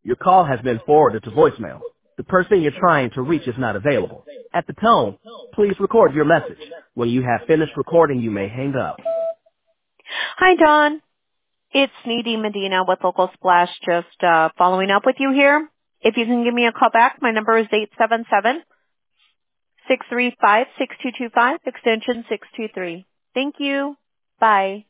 Your call has been forwarded to voicemail. The person you're trying to reach is not available. At the tone, please record your message. When you have finished recording, you may hang up. Hi, Don. It's Needy Medina with Local Splash, just following up with you here. If you can give me a call back, my number is 877-635-6225, extension 623. Thank you. Bye.